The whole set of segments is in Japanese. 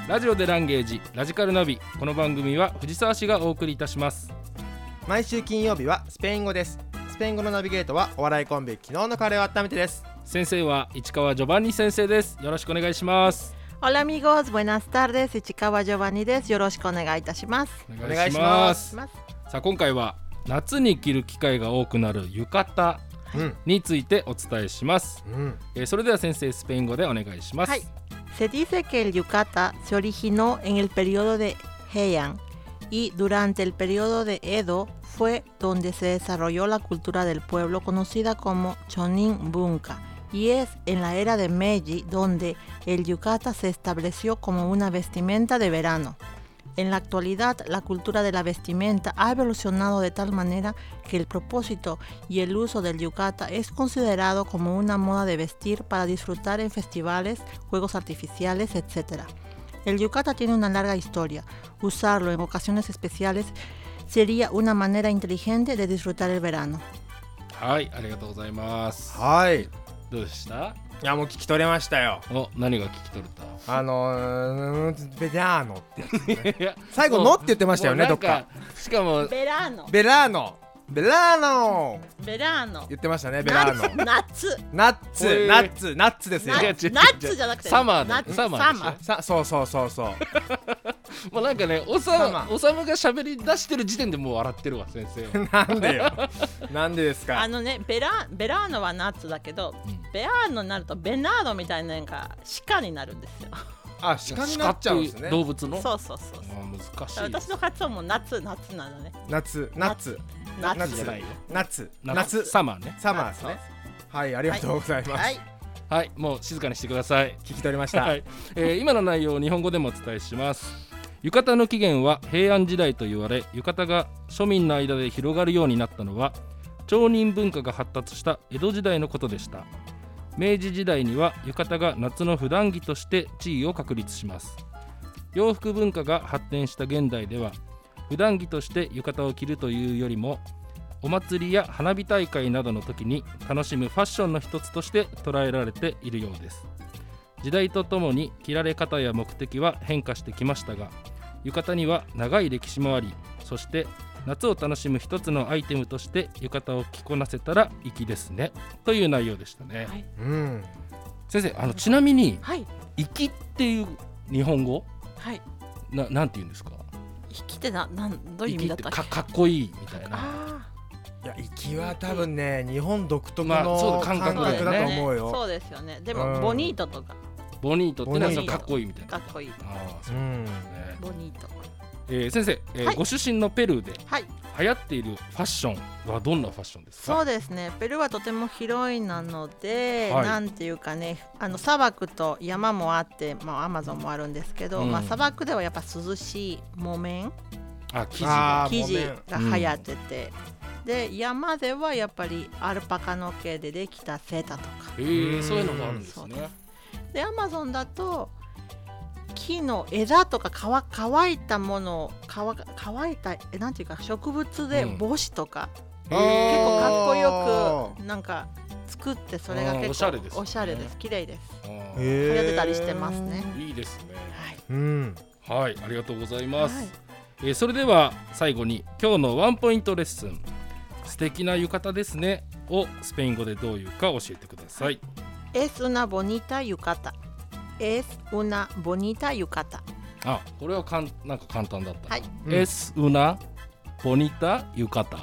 ラジオでランゲージラジカルナビ。この番組は藤沢市がお送りいたします。 毎週金曜日はスペイン語です。スペイン語のナビゲートはお笑いコンビ昨日のカレーを温めてです。 先生は市川ジョバンニ先生です。よろしくお願いします。 Hola amigos, buenas tardes. 市川ジョバンニです。よろしくお願いいたします。 お願いします。 さあ今回は夏に着る機会が多くなる浴衣についてお伝えします。それでは先生、スペイン語でお願いします。 Se dice que el yukata se originó en el periodo de Heian y durante el periodo de Edo fue donde se desarrolló la cultura del pueblo conocida como Chonin Bunka, y es en la era de Meiji donde el yukata se estableció como una vestimenta de verano. En la actualidad, la cultura de la vestimenta ha evolucionado de tal manera que el propósito y el uso del yukata es considerado como una moda de vestir para disfrutar en festivales, juegos artificiales, etc. El yukata tiene una larga historia. Usarlo en ocasiones especiales sería una manera inteligente de disfrutar el verano. はい、ありがとうございます。 はい。 どうでした？ いやもう聞き取れましたよ。 お、何が聞き取れた？ ベラーノってやつ、ね、 いや最後のって言ってましたよね、どっか。 しかもベラーノベラーノベラーノベラーノ言ってましたね。ベラーノナッツナッツナッツナッツですよ。 ナッツじゃなくてサマーナッツサマーでしょ。 そうそうそうそうもうなんかね、おさむが喋り出してる時点でもう笑ってるわ先生は。 なんでよなんでですか。 ベラーノはナッツだけど、ベラーノになるとベナードみたいなのが鹿になるんですよ。 あ、鹿になっちゃうんですね。 動物の。 そうそう難しい。 私の発音もナッツなのね。 ナッツじゃないよ。 ナッツサマーね。 サマーですね。はい、ありがとうございます。 はい、もう静かにしてください。 聞き取りました。 はい。今の内容を日本語でもお伝えします。浴衣の起源は平安時代と言われ、浴衣が庶民の間で広がるようになったのは町人文化が発達した江戸時代のことでした。明治時代には浴衣が夏の普段着として地位を確立します。洋服文化が発展した現代では普段着として浴衣を着るというよりもお祭りや花火大会などの時に楽しむファッションの一つとして捉えられているようです。時代とともに着られ方や目的は変化してきましたが、浴衣には長い歴史もあり、そして夏を楽しむ一つのアイテムとして浴衣を着こなせたら粋ですねという内容でしたね。先生、ちなみに粋っていう日本語、なんて言うんですか？ 粋ってどういう意味だったっけ？ かっこいいみたいな。 いや、粋は多分ね、日本独特の感覚だと思うよ。 そうですよね。でもボニートとか、 ボニートってのはかっこいいみたいな。 かっこいい。ボニート。 先生、ご出身のペルーで流行っているファッションはどんなファッションですか？ そうですね、ペルーはとても広いなので、なんていうかね、砂漠と山もあって、アマゾンもあるんですけど、砂漠ではやっぱ涼しい木綿、生地が流行ってて、で山ではやっぱりアルパカの毛でできたセーターとか、 そういうのがあるんですね。 でアマゾンだと木の枝とか乾いたもの、乾いたなんていうか植物で帽子とか、結構かっこよくなんか作って、それが結構おしゃれです。綺麗です。流行ってたりしてますね。 いいですね。はい、ありがとうございます。それでは最後に今日のワンポイントレッスン、素敵な浴衣ですねをスペイン語でどういうか教えてください。 Es una bonita yukata. Es una bonita yukata. これはなんか簡単だった。Es una bonita yukata。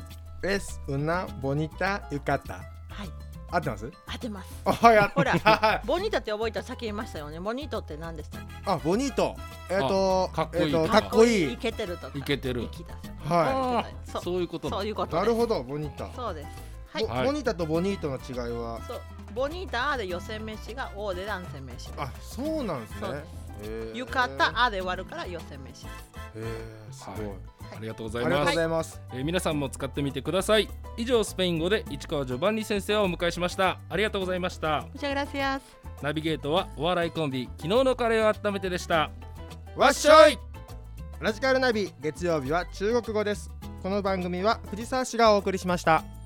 Es una bonita yukata。合ってます？ 合ってます。 ほら、ボニータって覚えたらさっき言いましたよね。ボニートって何でしたっけ？ ボニート。 かっこいい。 かっこいい。 イケてるとか。 イケてる。そういうこと。 そういうこと。 なるほど、ボニータ。 そうです。 ボニータとボニートの違いは？ ボニータで寄せ飯がオで男性飯です。 そうなんですね。 浴衣で終わるから寄せ飯です。 すごい。 ありがとうございます。皆さんも使ってみてください。以上、スペイン語で市川ジョバンニ先生をお迎えしました。ありがとうございました。 Muchas gracias。 ナビゲートはお笑いコンビ昨日のカレーを温めてでした。 わっしょい。ラジカルナビ月曜日は中国語です。この番組は藤沢市がお送りしました。